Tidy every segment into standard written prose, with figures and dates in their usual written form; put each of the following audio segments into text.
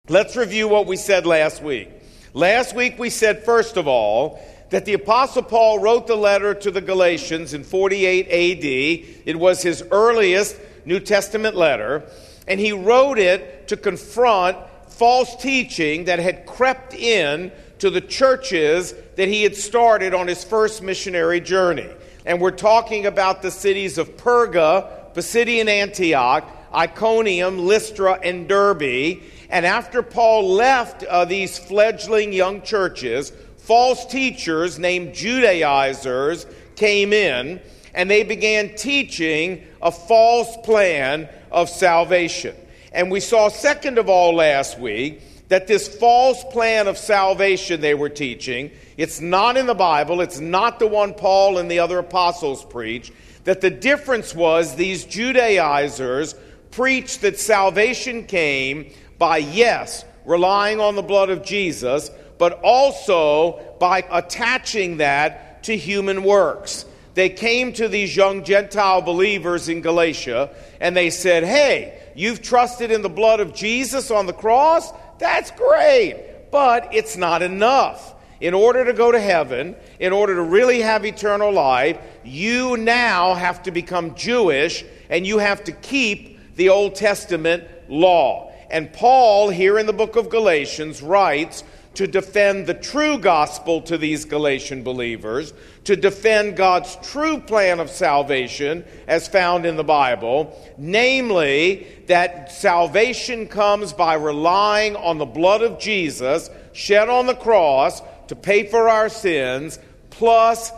Let's review what we said last week. Last week we said, first of all, that the Apostle Paul wrote the letter to the Galatians in 48 A.D. It was his earliest New Testament letter, and he wrote it to confront false teaching that had crept in to the churches that he had started on his first missionary journey. And we're talking about the cities of Perga, Pisidian Antioch, Iconium, Lystra, and Derbe. And after Paul left these fledgling young churches, false teachers named Judaizers came in, and they began teaching a false plan of salvation. And we saw, second of all, last week, that this false plan of salvation they were teaching, it's not in the Bible, it's not the one Paul and the other apostles preached, that the difference was these Judaizers preached that salvation came by, yes, relying on the blood of Jesus, but also by attaching that to human works. They came to these young Gentile believers in Galatia, and they said, hey, you've trusted in the blood of Jesus on the cross? That's great, but it's not enough. In order to go to heaven, in order to really have eternal life, you now have to become Jewish, and you have to keep the Old Testament law. And Paul, here in the book of Galatians, writes to defend the true gospel to these Galatian believers, to defend God's true plan of salvation as found in the Bible, namely that salvation comes by relying on the blood of Jesus shed on the cross to pay for our sins, plus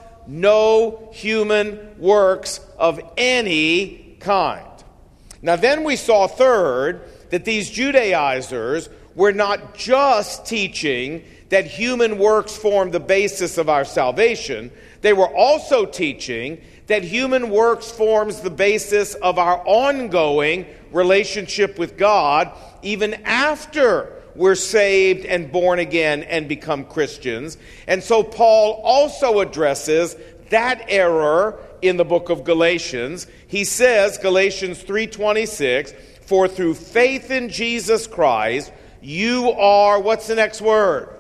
no human works of any kind. Now then we saw, third, that these Judaizers were not just teaching that human works form the basis of our salvation. They were also teaching that human works forms the basis of our ongoing relationship with God, even after we're saved and born again and become Christians. And so Paul also addresses that error in the book of Galatians. He says, Galatians 3:26, for through faith in Jesus Christ, you are, what's the next word?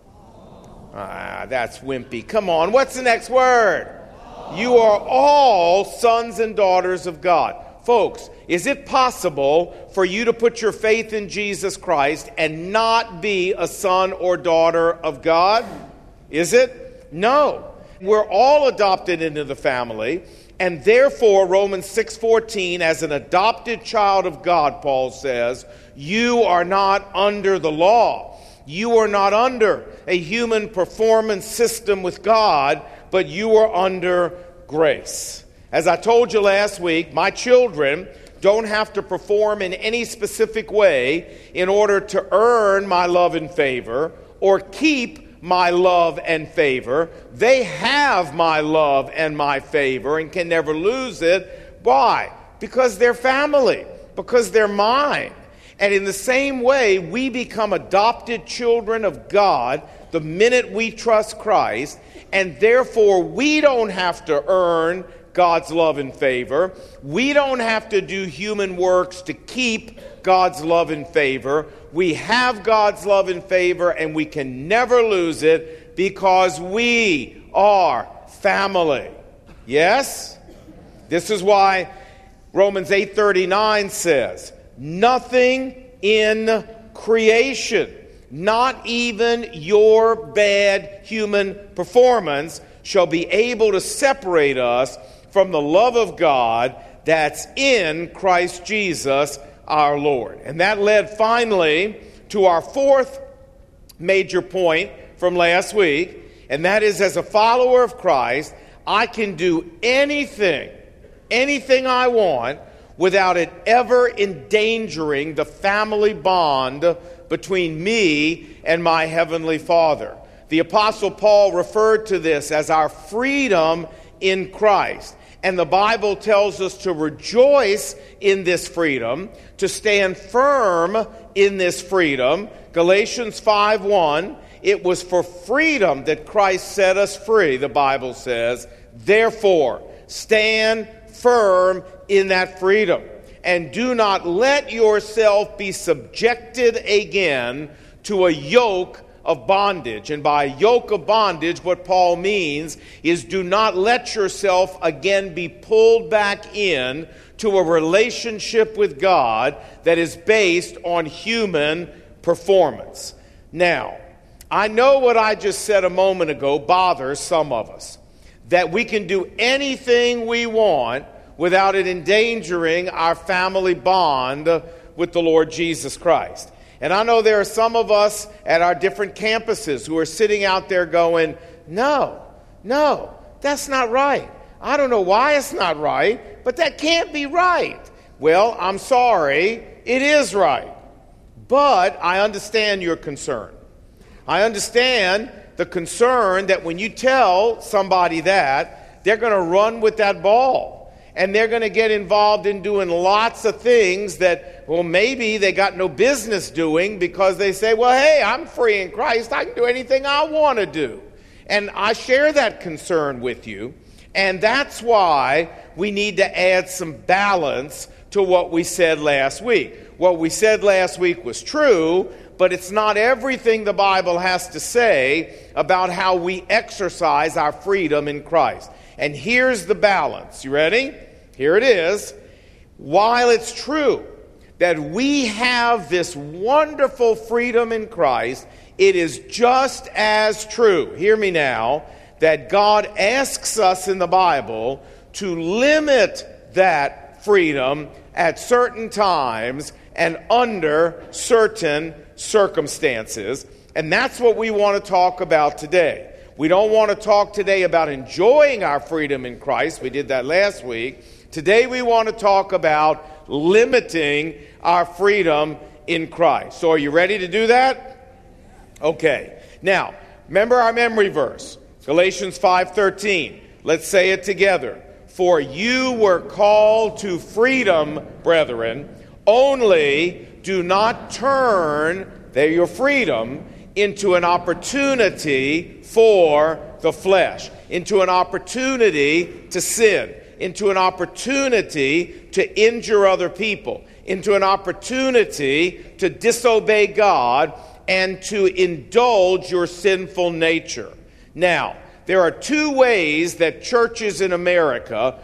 That's wimpy. Come on, what's the next word? You are all sons and daughters of God. Folks, is it possible for you to put your faith in Jesus Christ and not be a son or daughter of God? Is it? No. We're all adopted into the family, and therefore Romans 6:14, as an adopted child of God, Paul says, you are not under the law. You are not under a human performance system with God, but you are under grace. As I told you last week, my children don't have to perform in any specific way in order to earn my love and favor or keep my love and favor. They have my love and my favor and can never lose it. Why? Because they're family, because they're mine. And in the same way, we become adopted children of God the minute we trust Christ, and therefore we don't have to earn God's love and favor. We don't have to do human works to keep God's love and favor. We have God's love and favor, and we can never lose it because we are family. Yes? This is why Romans 8:39 says, nothing in creation, not even your bad human performance, shall be able to separate us from the love of God that's in Christ Jesus our Lord. And that led finally to our fourth major point from last week, and that is, as a follower of Christ, I can do anything I want without it ever endangering the family bond between me and my Heavenly Father. The Apostle Paul referred to this as our freedom in Christ. And the Bible tells us to rejoice in this freedom, to stand firm in this freedom. Galatians 5:1, it was for freedom that Christ set us free, the Bible says. Therefore, stand firm in that freedom. and do not let yourself be subjected again to a yoke of bondage. And by yoke of bondage, what Paul means is do not let yourself again be pulled back in to a relationship with God that is based on human performance. Now, I know what I just said a moment ago bothers some of us, that we can do anything we want without it endangering our family bond with the Lord Jesus Christ. And I know there are some of us at our different campuses who are sitting out there going, no, that's not right. I don't know why it's not right, but that can't be right. Well, I'm sorry, it is right. But I understand your concern. I understand the concern that when you tell somebody that, they're going to run with that ball. And they're going to get involved in doing lots of things that, well, maybe they got no business doing because they say, well, hey, I'm free in Christ. I can do anything I want to do. And I share that concern with you. And that's why we need to add some balance to what we said last week. What we said last week was true, but it's not everything the Bible has to say about how we exercise our freedom in Christ. And here's the balance. You ready? Here it is. While it's true that we have this wonderful freedom in Christ, it is just as true, hear me now, that God asks us in the Bible to limit that freedom at certain times and under certain circumstances. And that's what we want to talk about today. We don't want to talk today about enjoying our freedom in Christ. We did that last week. Today we want to talk about limiting our freedom in Christ. So are you ready to do that? Okay. Now, remember our memory verse, Galatians 5:13. Let's say it together. For you were called to freedom, brethren, only do not turn your freedom into an opportunity for the flesh, into an opportunity to sin, into an opportunity to injure other people, into an opportunity to disobey God and to indulge your sinful nature. Now, there are two ways that churches in America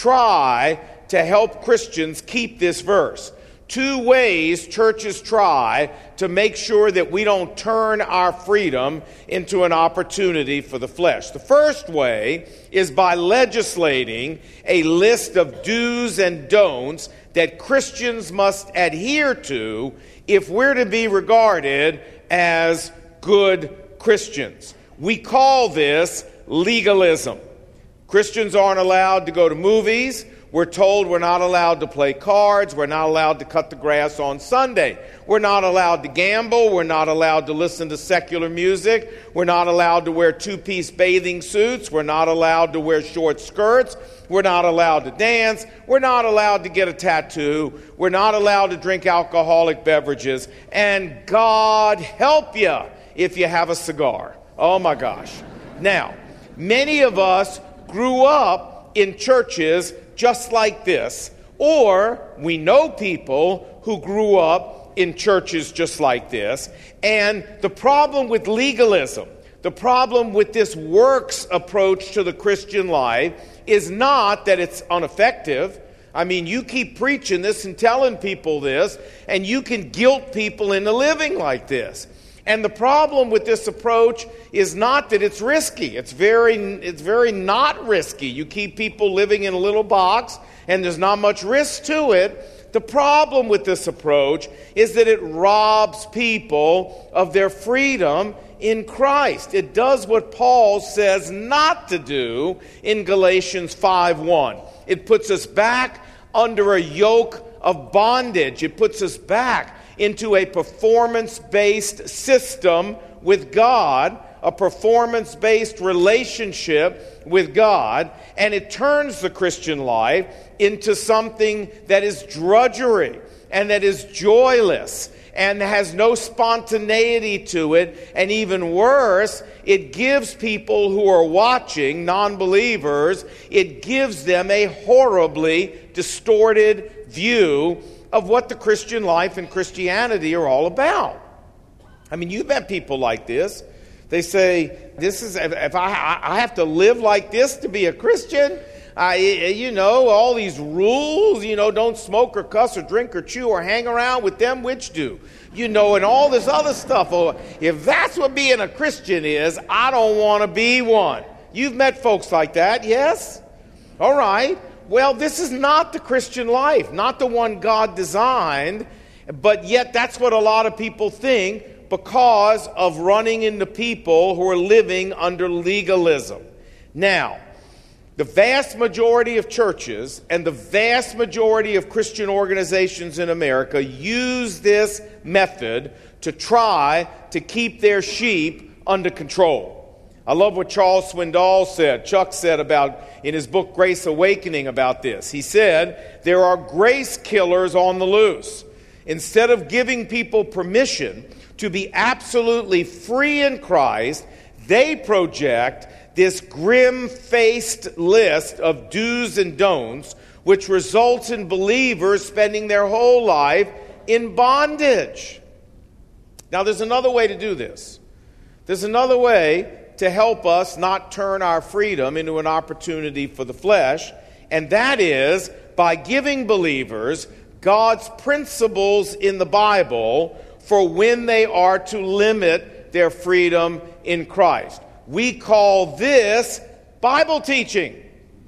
try to help Christians keep this verse. Two ways churches try to make sure that we don't turn our freedom into an opportunity for the flesh. The first way is by legislating a list of do's and don'ts that Christians must adhere to if we're to be regarded as good Christians. We call this legalism. Christians aren't allowed to go to movies. We're told we're not allowed to play cards. We're not allowed to cut the grass on Sunday. We're not allowed to gamble. We're not allowed to listen to secular music. We're not allowed to wear two-piece bathing suits. We're not allowed to wear short skirts. We're not allowed to dance. We're not allowed to get a tattoo. We're not allowed to drink alcoholic beverages. And God help you if you have a cigar. Oh my gosh. Now, many of us grew up in churches just like this, or we know people who grew up in churches just like this. And the problem with legalism, the problem with this works approach to the Christian life is not that it's ineffective. I mean, you keep preaching this and telling people this, and you can guilt people into living like this. And the problem with this approach is not that it's risky. It's very not risky. You keep people living in a little box, and there's not much risk to it. The problem with this approach is that it robs people of their freedom in Christ. It does what Paul says not to do in Galatians 5:1. It puts us back under a yoke of bondage. It puts us back into a performance-based system with God, a performance-based relationship with God, and it turns the Christian life into something that is drudgery and that is joyless and has no spontaneity to it. And even worse, it gives people who are watching, non-believers, it gives them a horribly distorted view of what the Christian life and Christianity are all about. I mean, you've met people like this. They say, "This is if I have to live like this to be a Christian. All these rules. Don't smoke or cuss or drink or chew or hang around with them which do. And all this other stuff. Oh, if that's what being a Christian is, I don't want to be one." You've met folks like that, yes? All right. Well, this is not the Christian life, not the one God designed, but yet that's what a lot of people think because of running into people who are living under legalism. Now, the vast majority of churches and the vast majority of Christian organizations in America use this method to try to keep their sheep under control. I love what Charles Swindoll said, Chuck said in his book Grace Awakening about this. He said, there are grace killers on the loose. Instead of giving people permission to be absolutely free in Christ, they project this grim-faced list of do's and don'ts, which results in believers spending their whole life in bondage. Now, there's another way to do this. There's another way to help us not turn our freedom into an opportunity for the flesh, and that is by giving believers God's principles in the Bible for when they are to limit their freedom in Christ. We call this Bible teaching.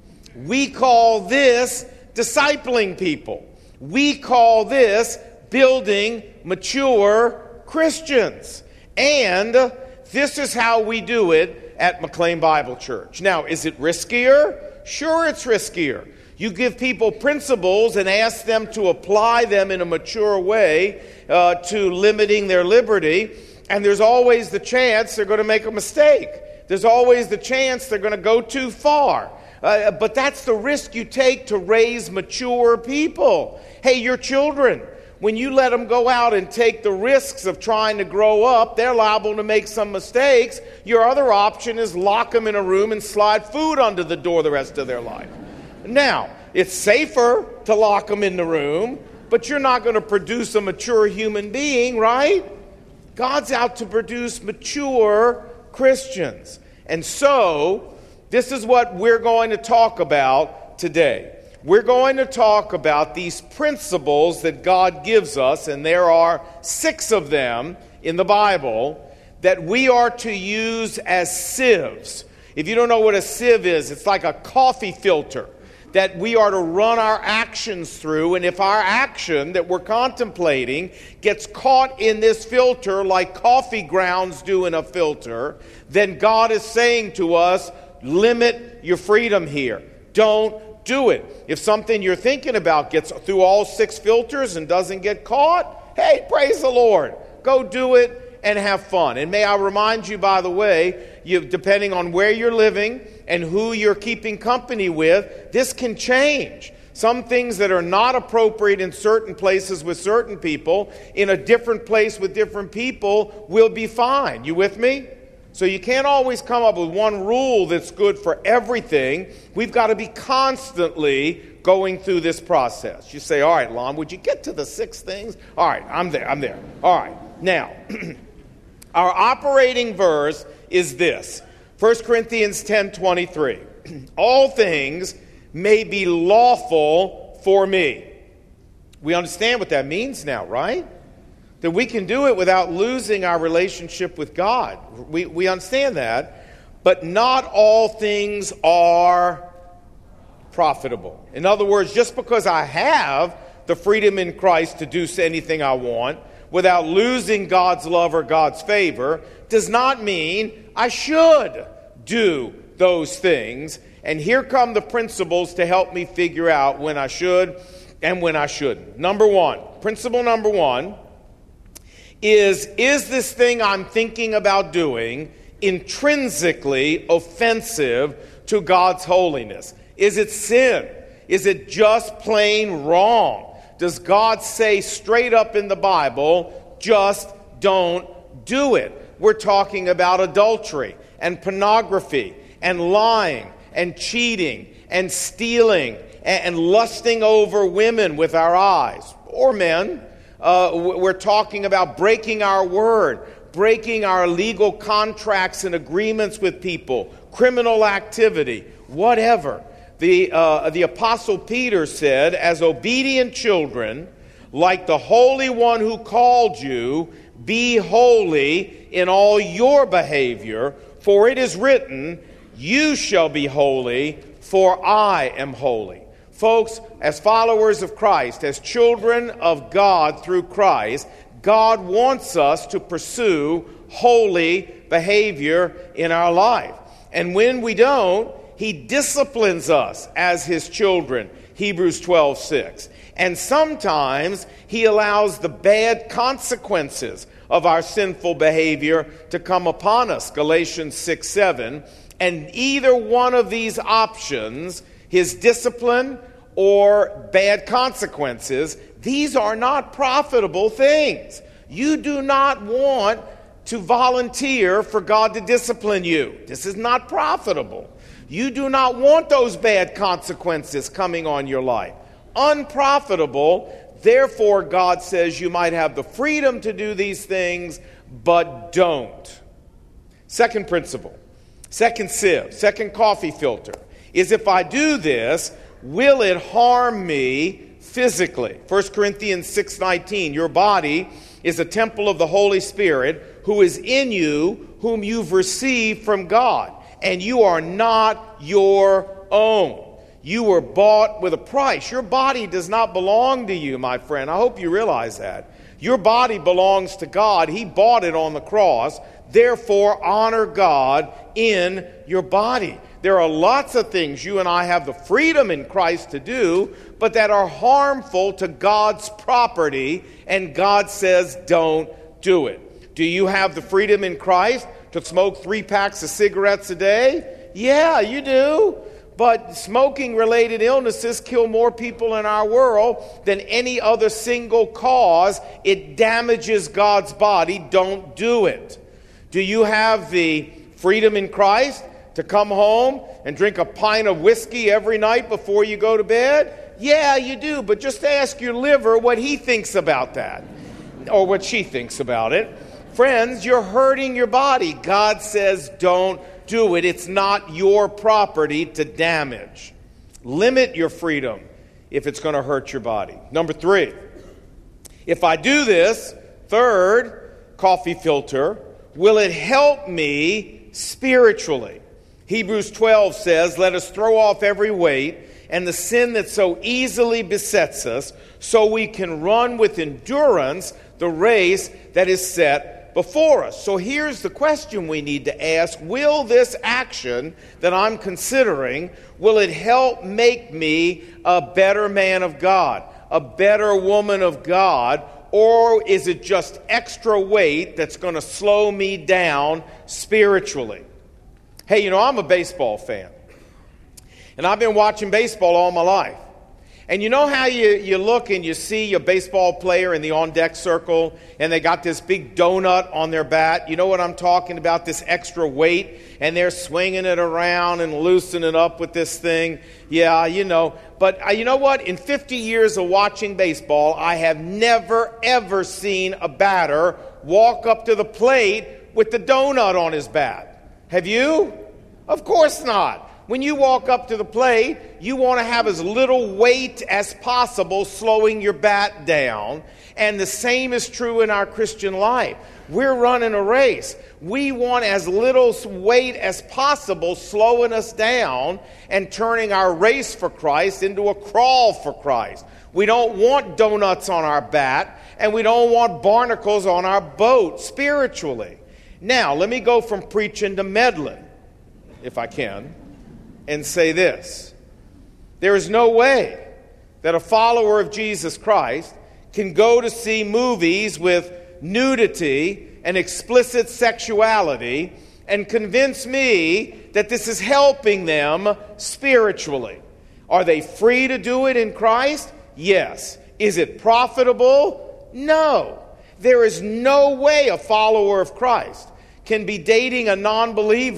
We call this discipling people. We call this building mature Christians. And this is how we do it at McLean Bible Church. Now, is it riskier? Sure, it's riskier. You give people principles and ask them to apply them in a mature way to limiting their liberty, and there's always the chance they're going to make a mistake. There's always the chance they're going to go too far. But that's the risk you take to raise mature people. Hey, your children, when you let them go out and take the risks of trying to grow up, they're liable to make some mistakes. Your other option is lock them in a room and slide food under the door the rest of their life. Now, it's safer to lock them in the room, but you're not going to produce a mature human being, right? God's out to produce mature Christians. And so, this is what we're going to talk about today. We're going to talk about these principles that God gives us, and there are 6 of them in the Bible that we are to use as sieves. If you don't know what a sieve is, it's like a coffee filter that we are to run our actions through, and if our action that we're contemplating gets caught in this filter like coffee grounds do in a filter, then God is saying to us, limit your freedom here. Don't do it. If something you're thinking about gets through all 6 filters and doesn't get caught, hey, praise the Lord. Go do it and have fun. And may I remind you, by the way, depending on where you're living and who you're keeping company with, this can change. Some things that are not appropriate in certain places with certain people, in a different place with different people, will be fine. You with me? So you can't always come up with one rule that's good for everything. We've got to be constantly going through this process. You say, all right, Lon, would you get to the 6 things? All right, I'm there. All right, now, our operating verse is this. 1 Corinthians 10:23. All things may be lawful for me. We understand what that means now, right? That we can do it without losing our relationship with God. We understand that. But not all things are profitable. In other words, just because I have the freedom in Christ to do anything I want without losing God's love or God's favor does not mean I should do those things. And here come the principles to help me figure out when I should and when I shouldn't. Principle number one is this thing I'm thinking about doing intrinsically offensive to God's holiness? Is it sin? Is it just plain wrong? Does God say straight up in the Bible, just don't do it? We're talking about adultery and pornography and lying and cheating and stealing and lusting over women with our eyes, or men. We're talking about breaking our word, breaking our legal contracts and agreements with people, criminal activity, whatever. The Apostle Peter said, as obedient children, like the Holy One who called you, be holy in all your behavior, for it is written, you shall be holy, for I am holy. Folks, as followers of Christ, as children of God through Christ, God wants us to pursue holy behavior in our life. And when we don't, He disciplines us as His children, Hebrews 12:6. And sometimes He allows the bad consequences of our sinful behavior to come upon us, Galatians 6:7. And either one of these options, His discipline or bad consequences, these are not profitable things. You do not want to volunteer for God to discipline you. This is not profitable. You do not want those bad consequences coming on your life. Unprofitable. Therefore, God says you might have the freedom to do these things, but don't. Second principle, second sieve, second coffee filter, is if I do this, will it harm me physically? 1 Corinthians 6:19, your body is a temple of the Holy Spirit who is in you, whom you've received from God, and you are not your own. You were bought with a price. Your body does not belong to you, my friend. I hope you realize that. Your body belongs to God. He bought it on the cross. Therefore, honor God in your body. There are lots of things you and I have the freedom in Christ to do, but that are harmful to God's property, and God says don't do it. Do you have the freedom in Christ to smoke 3 packs of cigarettes a day? Yeah, you do. But smoking-related illnesses kill more people in our world than any other single cause. It damages God's body. Don't do it. Do you have the freedom in Christ to come home and drink a pint of whiskey every night before you go to bed? Yeah, you do. But just ask your liver what he thinks about that, or what she thinks about it. Friends, you're hurting your body. God says don't do it. It's not your property to damage. Limit your freedom if it's going to hurt your body. Number 3, if I do this, third coffee filter, will it help me spiritually? Hebrews 12 says, let us throw off every weight and the sin that so easily besets us, so we can run with endurance the race that is set before us. So here's the question we need to ask. Will this action that I'm considering, will it help make me a better man of God, a better woman of God, or is it just extra weight that's going to slow me down spiritually? Hey, I'm a baseball fan, and I've been watching baseball all my life. And you know how you look and you see a baseball player in the on-deck circle, and they got this big donut on their bat? You know what I'm talking about, this extra weight, and they're swinging it around and loosening it up with this thing. Yeah, But you know what? In 50 years of watching baseball, I have never, ever seen a batter walk up to the plate with the donut on his bat. Have you? Of course not. When you walk up to the plate, you want to have as little weight as possible slowing your bat down. And the same is true in our Christian life. We're running a race. We want as little weight as possible slowing us down and turning our race for Christ into a crawl for Christ. We don't want donuts on our bat, and we don't want barnacles on our boat spiritually. Now, let me go from preaching to meddling, if I can, and say this. There is no way that a follower of Jesus Christ can go to see movies with nudity and explicit sexuality and convince me that this is helping them spiritually. Are they free to do it in Christ? Yes. Is it profitable? No. There is no way a follower of Christ can be dating a non-believer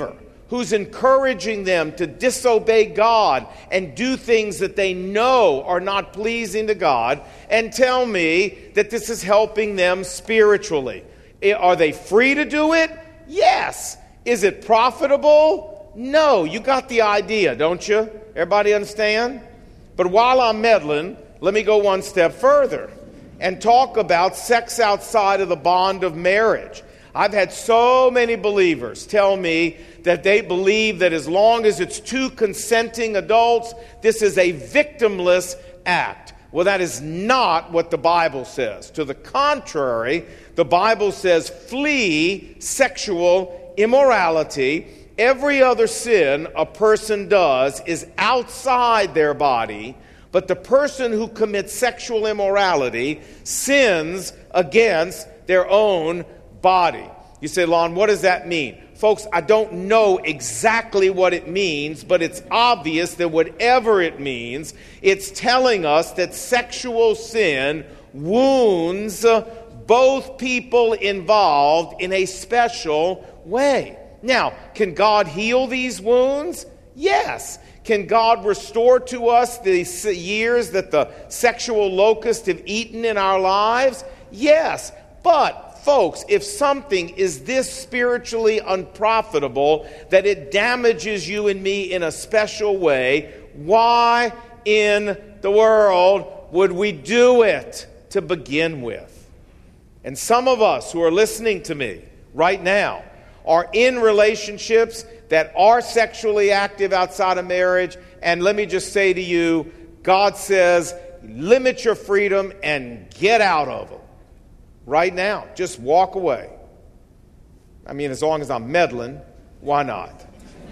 who's encouraging them to disobey God and do things that they know are not pleasing to God, and tell me that this is helping them spiritually. Are they free to do it? Yes. Is it profitable? No. You got the idea, don't you? Everybody understand? But while I'm meddling, let me go one step further and talk about sex outside of the bond of marriage. I've had so many believers tell me that they believe that as long as it's two consenting adults, this is a victimless act. Well, that is not what the Bible says. To the contrary, the Bible says, flee sexual immorality. Every other sin a person does is outside their body, but the person who commits sexual immorality sins against their own body. You say, Lon, what does that mean? Folks, I don't know exactly what it means, but it's obvious that whatever it means, it's telling us that sexual sin wounds both people involved in a special way. Now, can God heal these wounds? Yes. Can God restore to us the years that the sexual locusts have eaten in our lives? Yes. But, folks, if something is this spiritually unprofitable that it damages you and me in a special way, why in the world would we do it to begin with? And some of us who are listening to me right now are in relationships that are sexually active outside of marriage. And let me just say to you, God says, limit your freedom and get out of them. Right now, just walk away. I mean, as long as I'm meddling, why not?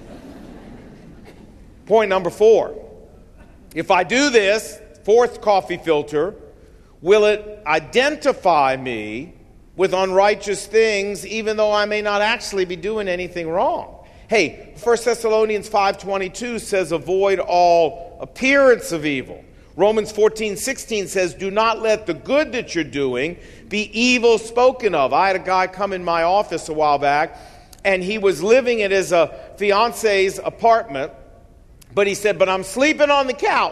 Point number 4. If I do this, fourth coffee filter, will it identify me with unrighteous things, even though I may not actually be doing anything wrong? Hey, 1 Thessalonians 5:22 says, avoid all appearance of evil. Romans 14:16 says, do not let the good that you're doing be evil spoken of. I had a guy come in my office a while back, and he was living at his fiance's apartment, but he said, but I'm sleeping on the couch.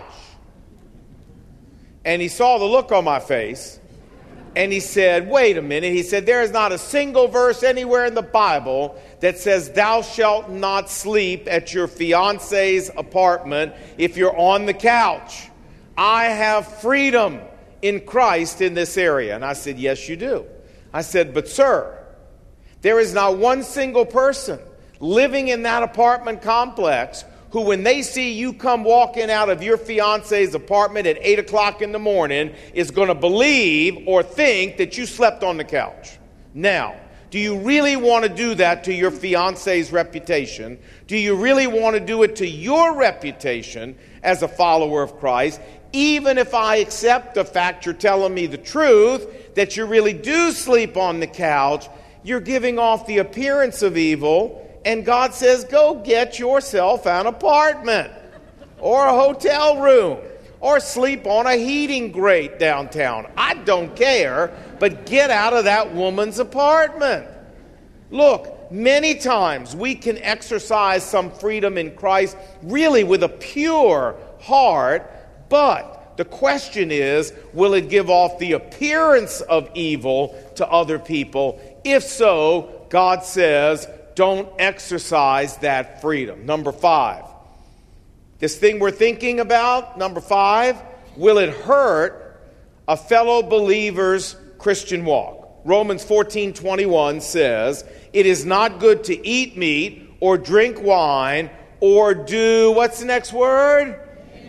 And he saw the look on my face, and he said, wait a minute. He said, there is not a single verse anywhere in the Bible that says thou shalt not sleep at your fiance's apartment if you're on the couch. I have freedom in Christ in this area. And I said, yes, you do. I said, but sir, there is not one single person living in that apartment complex who, when they see you come walking out of your fiance's apartment at 8 o'clock in the morning, is going to believe or think that you slept on the couch. Now, do you really want to do that to your fiance's reputation? Do you really want to do it to your reputation as a follower of Christ? Even if I accept the fact you're telling me the truth, that you really do sleep on the couch, you're giving off the appearance of evil, and God says, go get yourself an apartment or a hotel room or sleep on a heating grate downtown. I don't care, but get out of that woman's apartment. Look, many times we can exercise some freedom in Christ really with a pure heart, but the question is, will it give off the appearance of evil to other people? If so, God says, don't exercise that freedom. Number 5. This thing we're thinking about, number 5, will it hurt a fellow believer's Christian walk? Romans 14:21 says, it is not good to eat meat or drink wine or do, what's the next word?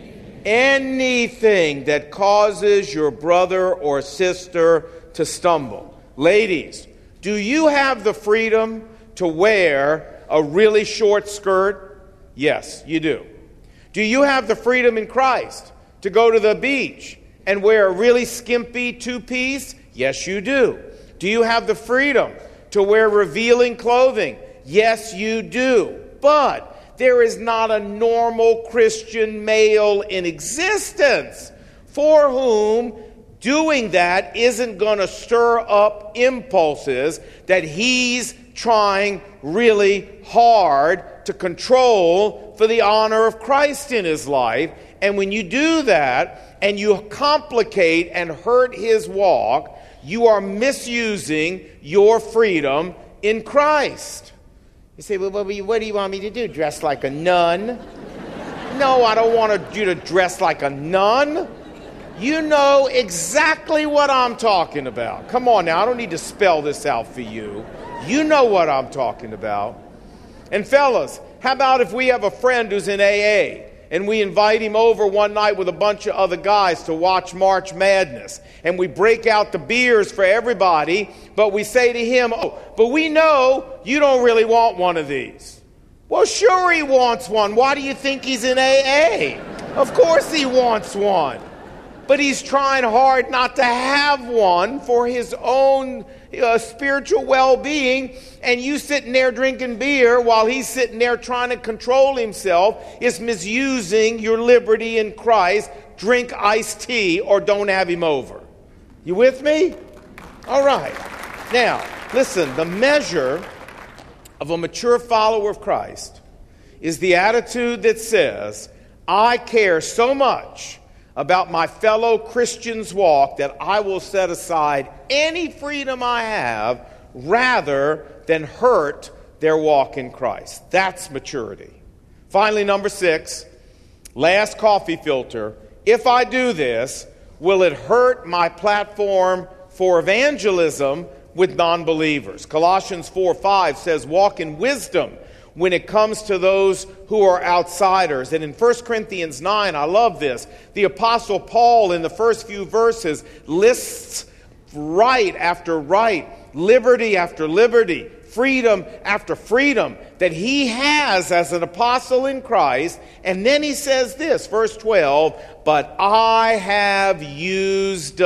Anything that causes your brother or sister to stumble. Ladies, do you have the freedom to wear a really short skirt? Yes, you do. Do you have the freedom in Christ to go to the beach and wear a really skimpy two-piece? Yes, you do. Do you have the freedom to wear revealing clothing? Yes, you do. But there is not a normal Christian male in existence for whom doing that isn't going to stir up impulses that he's trying really hard to control for the honor of Christ in his life. And when you do that and you complicate and hurt his walk, you are misusing your freedom in Christ. You say, well, what do you want me to do? Dress like a nun? No, I don't want you to dress like a nun. You know exactly what I'm talking about. Come on now, I don't need to spell this out for you. You know what I'm talking about. And fellas, how about if we have a friend who's in AA and we invite him over one night with a bunch of other guys to watch March Madness, and we break out the beers for everybody, but we say to him, oh, but we know you don't really want one of these. Well, sure he wants one. Why do you think he's in AA? Of course he wants one. But he's trying hard not to have one for his own spiritual well-being, and you sitting there drinking beer while he's sitting there trying to control himself is misusing your liberty in Christ. Drink iced tea or don't have him over. You with me? All right. Now, listen, the measure of a mature follower of Christ is the attitude that says, I care so much about my fellow Christians' walk that I will set aside any freedom I have rather than hurt their walk in Christ. That's maturity. Finally, number 6, last coffee filter. If I do this, will it hurt my platform for evangelism with non-believers? Colossians 4:5 says, walk in wisdom when it comes to those who are outsiders. And in 1 Corinthians 9, I love this, the Apostle Paul in the first few verses lists right after right, liberty after liberty, freedom after freedom that he has as an apostle in Christ. And then he says this, verse 12, but I have used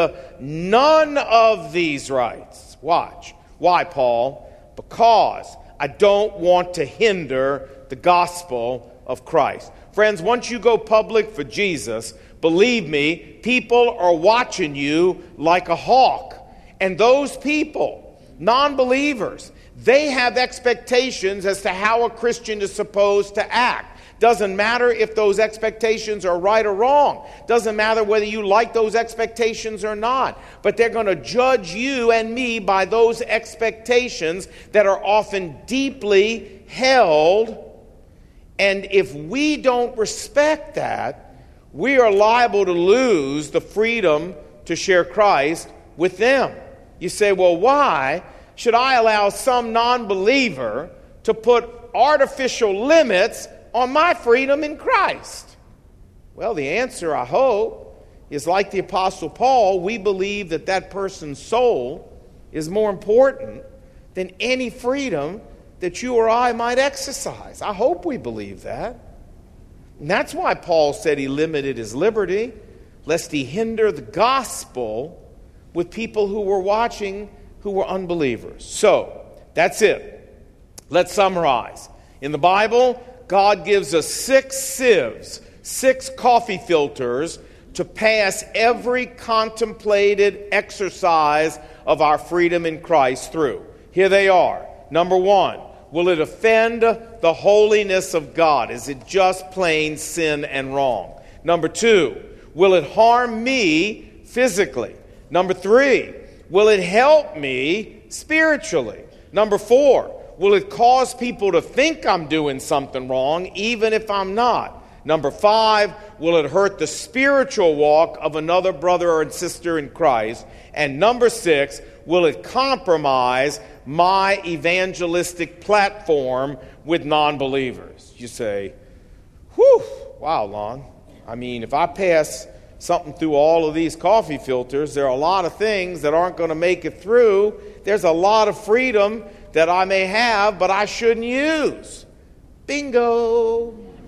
none of these rights. Watch. Why, Paul? Because I don't want to hinder the gospel of Christ. Friends, once you go public for Jesus, believe me, people are watching you like a hawk. And those people, non-believers, they have expectations as to how a Christian is supposed to act. Doesn't matter if those expectations are right or wrong. Doesn't matter whether you like those expectations or not. But they're going to judge you and me by those expectations that are often deeply held. And if we don't respect that, we are liable to lose the freedom to share Christ with them. You say, well, why should I allow some non-believer to put artificial limits on my freedom in Christ? Well, the answer, I hope, is like the Apostle Paul. We believe that that person's soul is more important than any freedom that you or I might exercise. I hope we believe that. And that's why Paul said he limited his liberty, lest he hinder the gospel with people who were watching who were unbelievers. So, that's it. Let's summarize. In the Bible, God gives us 6 sieves, 6 coffee filters to pass every contemplated exercise of our freedom in Christ through. Here they are. Number 1, will it offend the holiness of God? Is it just plain sin and wrong? Number 2, will it harm me physically? Number 3, will it help me spiritually? Number 4, will it cause people to think I'm doing something wrong, even if I'm not? Number 5, will it hurt the spiritual walk of another brother or sister in Christ? And number 6, will it compromise my evangelistic platform with non-believers? You say, whew, wow, Lon. I mean, if I pass something through all of these coffee filters, there are a lot of things that aren't going to make it through. There's a lot of freedom that I may have, but I shouldn't use. Bingo.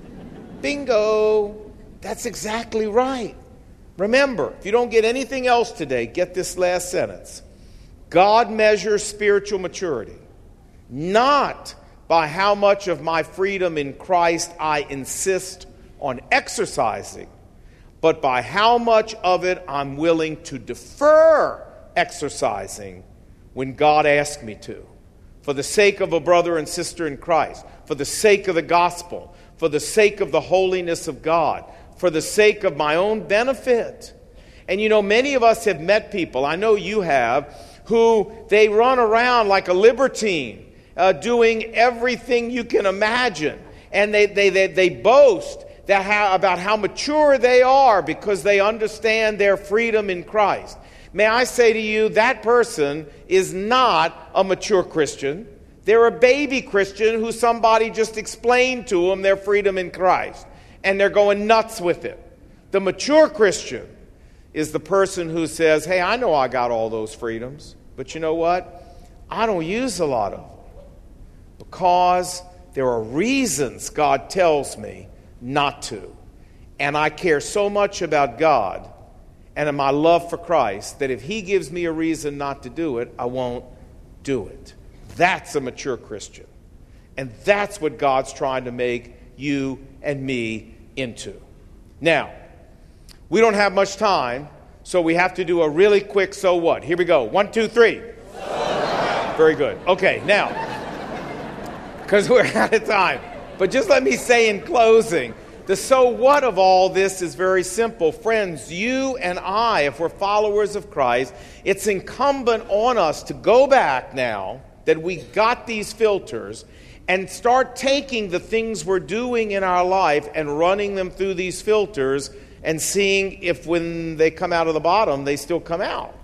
Bingo. That's exactly right. Remember, if you don't get anything else today, get this last sentence. God measures spiritual maturity not by how much of my freedom in Christ I insist on exercising, but by how much of it I'm willing to defer exercising when God asks me to, for the sake of a brother and sister in Christ, for the sake of the gospel, for the sake of the holiness of God, for the sake of my own benefit. And you know, many of us have met people, I know you have, who they run around like a libertine, doing everything you can imagine. And they boast about how mature they are because they understand their freedom in Christ. May I say to you, that person is not a mature Christian. They're a baby Christian who somebody just explained to them their freedom in Christ. And they're going nuts with it. The mature Christian is the person who says, hey, I know I got all those freedoms, but you know what? I don't use a lot of them because there are reasons God tells me not to. And I care so much about God and in my love for Christ that if He gives me a reason not to do it, I won't do it. That's a mature Christian. And that's what God's trying to make you and me into. Now, we don't have much time, so we have to do a really quick so what. Here we go. 1, 2, 3. Very good. Okay, now, because we're out of time. But just let me say in closing, the so what of all this is very simple. Friends, you and I, if we're followers of Christ, it's incumbent on us to go back now that we got these filters and start taking the things we're doing in our life and running them through these filters and seeing if when they come out of the bottom, they still come out.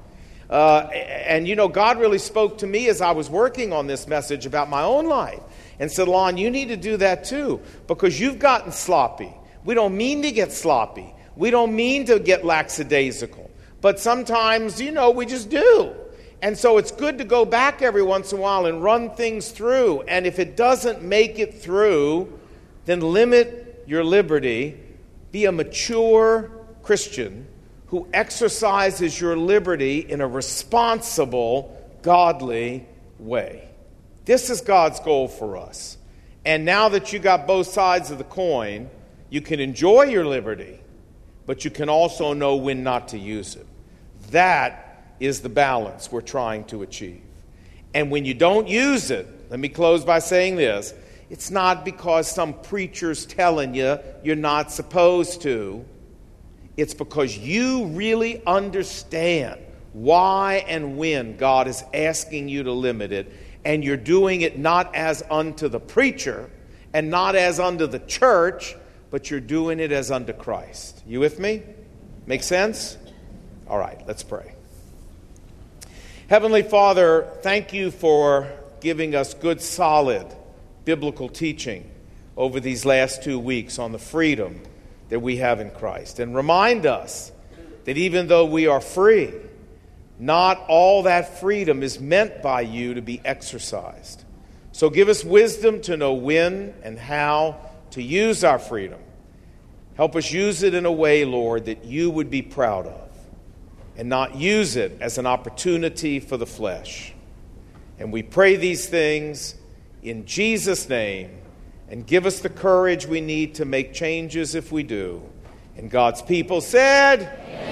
And you know, God really spoke to me as I was working on this message about my own life and said, Lon, you need to do that too because you've gotten sloppy. We don't mean to get sloppy. We don't mean to get lackadaisical. But sometimes, you know, we just do. And so it's good to go back every once in a while and run things through. And if it doesn't make it through, then limit your liberty. Be a mature Christian who exercises your liberty in a responsible, godly way. This is God's goal for us. And now that you got both sides of the coin, you can enjoy your liberty, but you can also know when not to use it. That is the balance we're trying to achieve. And when you don't use it, let me close by saying this, it's not because some preacher's telling you you're not supposed to. It's because you really understand why and when God is asking you to limit it, and you're doing it not as unto the preacher and not as unto the church, but you're doing it as unto Christ. You with me? Make sense? All right, let's pray. Heavenly Father, thank you for giving us good, solid biblical teaching over these last 2 weeks on the freedom that we have in Christ. And remind us that even though we are free, not all that freedom is meant by you to be exercised. So give us wisdom to know when and how to use our freedom. Help us use it in a way, Lord, that you would be proud of, and not use it as an opportunity for the flesh. And we pray these things in Jesus' name, and give us the courage we need to make changes if we do. And God's people said, Amen.